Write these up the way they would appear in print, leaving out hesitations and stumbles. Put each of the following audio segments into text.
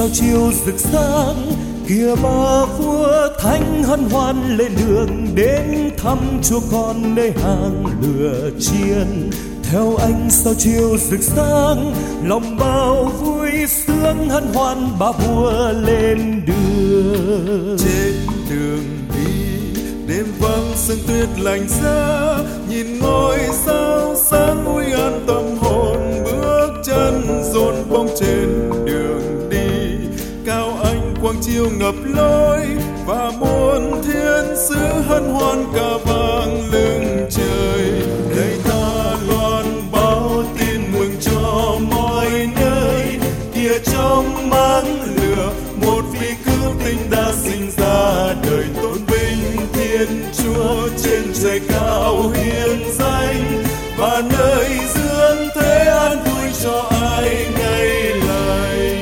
sao chiều rực sáng, kìa ba vua thánh hân hoan lên đường đến thăm chúa con nơi hàng lửa chiên. Theo ánh sao chiều rực sáng, lòng bao vui sướng hân hoan ba vua lên đường. Trên đường đi đêm vắng sương tuyết lạnh giá, nhìn ngôi sao sáng vui an tâm hồn, bước chân dồn bóng trên đường đi. Cao ánh quang chiếu ngập lối và muôn thiên sứ hân hoan ca vang lưng trời. Đây ta loan báo tin mừng cho mọi nơi, kìa trong máng lửa một vị cứu tinh đã sinh ra đời. Tôn vinh Thiên Chúa trên trời cao hiền danh, và nơi dương thế an vui cho ai ngày lành.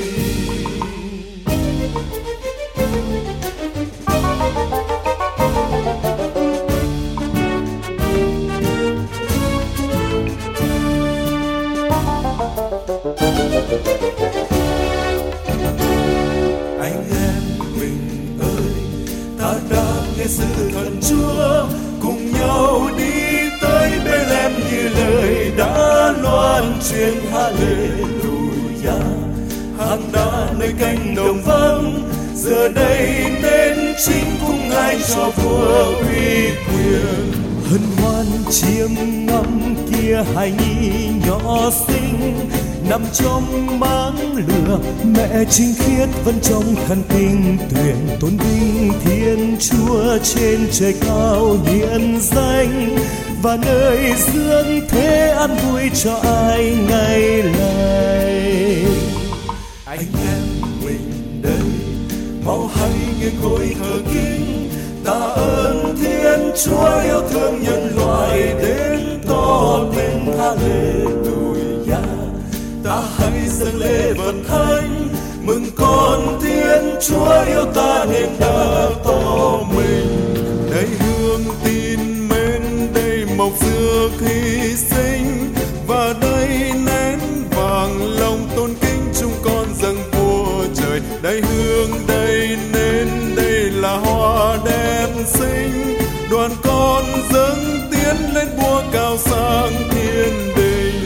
Anh em mình ơi, ta đã nghe sự thần Chúa, cùng nhau đi tới Bethlehem như lời đã loan truyền. Hallelujah, hàng đá nơi cánh đồng vắng, giờ đây nên chính cung ai cho vua uy quyền. Hân hoan chiêm ngắm kia hài nhi nhỏ xinh, nằm trong máng lửa mẹ trinh khiết vẫn trong khăn tinh tuyển. Tôn vinh Thiên Chúa trên trời cao hiền danh, và nơi dương thế an vui cho ai ngày lành. Anh em mình đây mau hãy nghe côi thờ kính, tạ ơn Thiên Chúa yêu thương nhân loại đến to tên. Hallelujah, ta hãy dâng lễ vật thánh, mừng con Thiên Chúa yêu ta nên đã to mình. Đây hương tin mến, đây mộc dược hy sinh, và đây nén vàng lòng tôn kính chúng con dâng vua trời. Đây hương, đây nến, đây là hoa đẹp xinh, đoàn con dâng tiến lên vua cao sang thiên đình.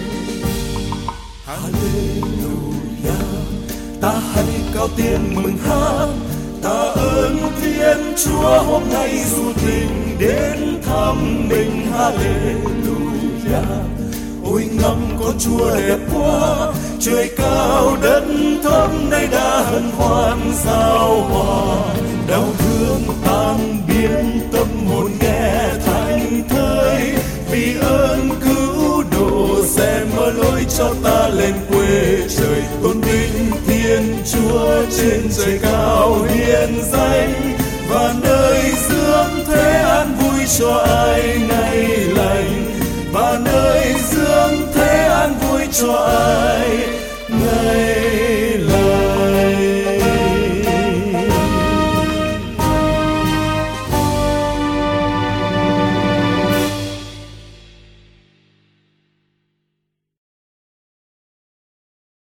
Hallelujah, ta hãy cao tiếng mừng hát, tạ ơn Thiên Chúa hôm nay du tình đến thăm mình. Hallelujah, ôi ngắm con Chúa đẹp quá, trời cao đất thấp nay đã hân hoan giao hòa. Đau thương tan biến, tâm hồn nghe thanh thơi, vì ơn cứu độ sẽ mở lối cho ta lên quê trời. Tôn vinh Thiên Chúa trên trời cao hiền danh, và nơi dương thế an vui cho ai.